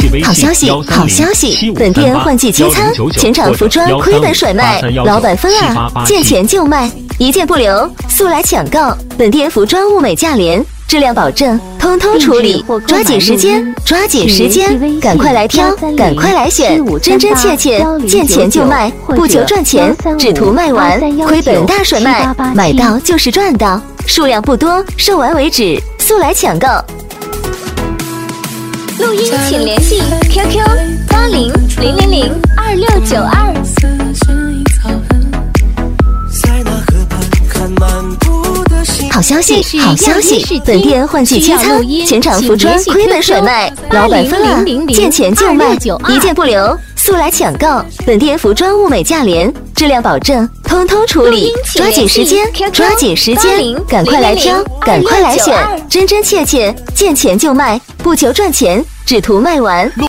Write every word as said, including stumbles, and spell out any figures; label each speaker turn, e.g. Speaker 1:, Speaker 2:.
Speaker 1: 好消息，好消息！本店换季清仓，全场服装亏本甩卖，老板疯啊！见钱就卖，一件不留，速来抢购！本店服装物美价廉，质量保证，通通处理，抓紧时间，抓紧时间，赶快来挑，赶快来选，真真切切，见钱就卖，不求赚钱，只图卖完，亏本大甩卖，买到就是赚到，数量不多，售完为止，速来抢购！
Speaker 2: 录音请联系 Q Q 八零零零零二六九二。
Speaker 1: 好消息，好消息！本店换季清仓，全场服装亏本甩卖，老板疯啊！见钱就卖，一件不留，速来抢购！本店服装物美价廉，质量保证，通通处理，抓紧时间，抓紧时间，赶快来挑，赶快来选，真真切切，见钱就卖，不求赚钱，只图卖完。